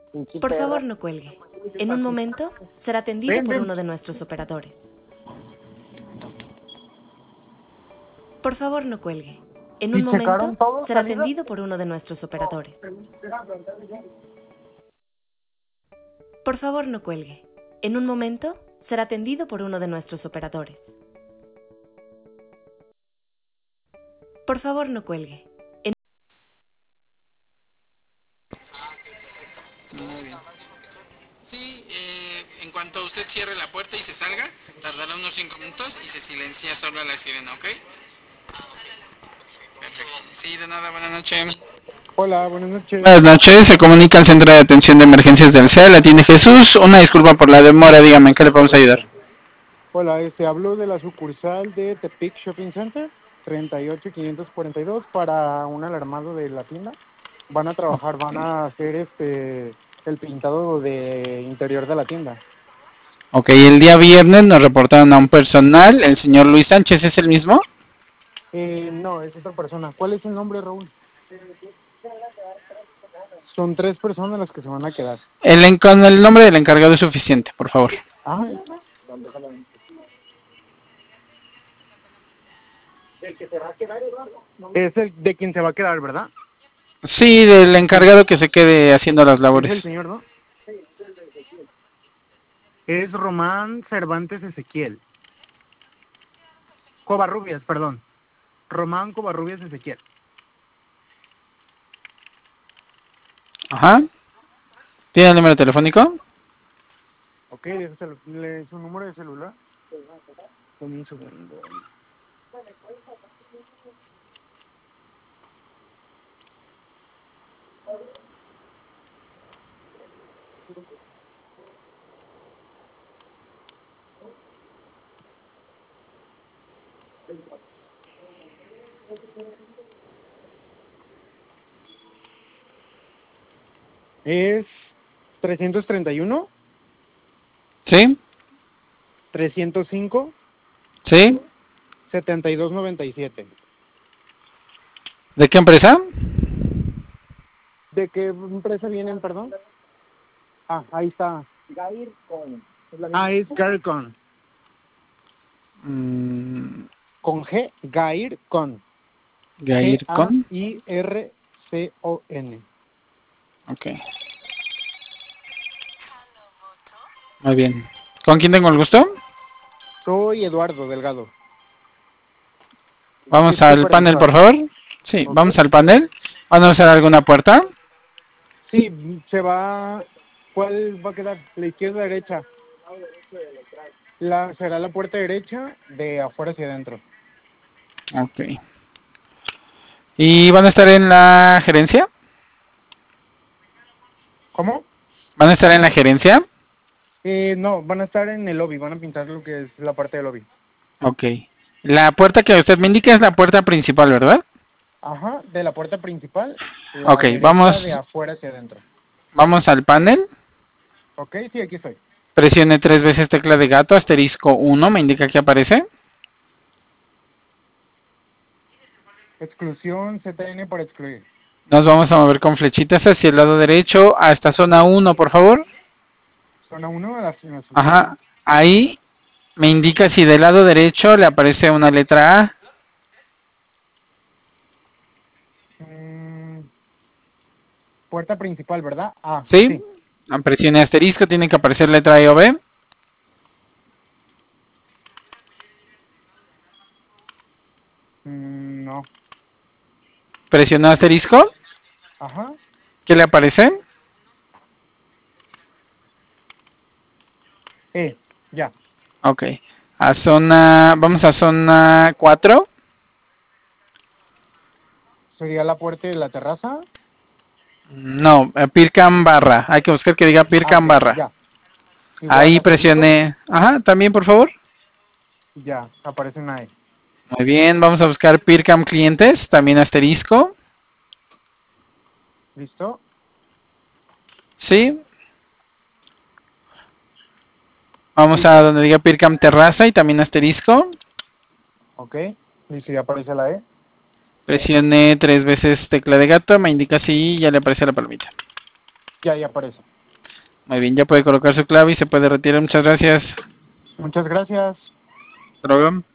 Pinche Por perra. favor, no cuelgue. En un momento será atendido Ven, por ven. uno de nuestros operadores. Por favor, no cuelgue. En un ¿Y momento checaron todo, será salida? atendido por uno de nuestros operadores. Por favor, no cuelgue. En un momento será atendido por uno de nuestros operadores. Por favor, no cuelgue. Muy bien. Sí, en cuanto usted cierre la puerta y se salga, tardará unos 5 minutos y se silencia solo la sirena, ¿ok? Perfecto. Sí, de nada, buenas noches. Hola, buenas noches. Buenas noches, se comunica al Centro de Atención de Emergencias del CEA, la tiene Jesús. Una disculpa por la demora, dígame, ¿en qué le podemos ayudar? Hola, hablo de la sucursal de Tepic Shopping Center, 38542 para un alarmado de la tienda. Van a trabajar, van a hacer el pintado de interior de la tienda. Ok, el día viernes nos reportaron a un personal, el señor Luis Sánchez, ¿es el mismo? No, es otra persona. ¿Cuál es el nombre, Raúl? Son 3 personas las que se van a quedar. Con el nombre del encargado es suficiente, por favor. Ah, es el de quien se va a quedar, ¿verdad? Sí, del encargado que se quede haciendo las Es labores. el señor, ¿no? Es Román Cervantes Ezequiel. Covarrubias, perdón. Román Covarrubias Ezequiel. Ajá. ¿Tiene el número telefónico? Ok, su número de celular. Un segundo. Es 331 Sí, 305 sí. 7297. ¿De qué empresa? ¿De qué empresa vienen, perdón? Ah, ahí está. Es Gaircon. Mm, Con G, Gaircon. Gaircon. Gaircon. Ok, muy bien. ¿Con quién tengo el gusto? Soy Eduardo Delgado. Vamos Chief al panel, por Supervisor. favor. Sí, ¿Ok? vamos al panel. ¿Van a usar alguna puerta? Sí, se va. ¿Cuál va a quedar? ¿La izquierda o la derecha? Será la puerta derecha de afuera hacia adentro. Ok. ¿Y van a estar en la gerencia? ¿Cómo? ¿Van a estar en la gerencia? No, van a estar en el lobby, van a pintar lo que es la parte del lobby. Ok. La puerta que usted me indica es la puerta principal, ¿verdad? Ajá, de la puerta principal, la Ok, vamos, derecha de afuera hacia adentro. vamos al panel. ¿Ok? Sí, aquí estoy. Presione 3 veces tecla de gato, asterisco 1, me indica que aparece. Exclusión ZN por excluir. Nos vamos a mover con flechitas hacia el lado derecho, hasta zona 1, por favor. Zona 1 a la Ajá, ahí me indica si del lado derecho le aparece una letra A. puerta principal, ¿verdad? Ah, ¿Sí? sí. Presione asterisco, tiene que aparecer letra E o B. No. Presionó asterisco. Ajá. ¿Qué le aparece? Ya. Ok. Vamos a zona 4. Sería la puerta de la terraza. No, Pircam barra. Hay que buscar que diga Ah, Pircam ok, barra. ya. Igual Ahí asterisco. presioné. Ajá, también por favor. Ya, aparece una E. Muy bien, vamos a buscar Pircam clientes, también asterisco. ¿Listo? Sí. Vamos a ¿Listo? donde diga Pircam terraza y también asterisco. Ok. Listo, ya aparece la E. Presione 3 veces tecla de gato, me indica si ya le aparece la palomita. Ya aparece. Muy bien, ya puede colocar su clave y se puede retirar. Muchas gracias. Muchas gracias. Hasta luego.